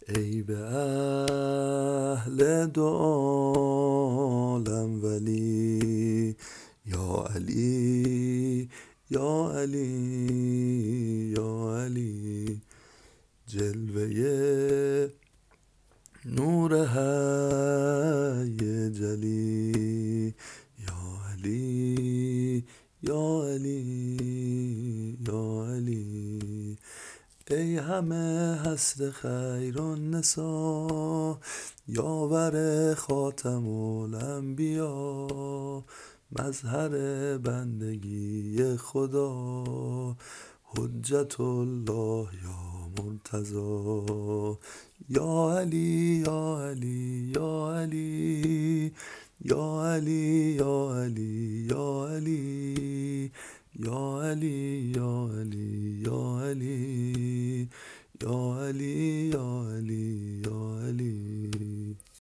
ای به اهل دو عالم ولی، یا علی یا علی یا علی. جلوه نور حی جلی، یا علی یا علی یا علی. ای همه هست خیر النسا، یاور خاتم الانبیا، مظهر بندگی خدا، حجت الله یا مرتضی. یا علی یا علی یا علی یا علی یا علی یا علی یا علی یا علی یا علی یا علی یا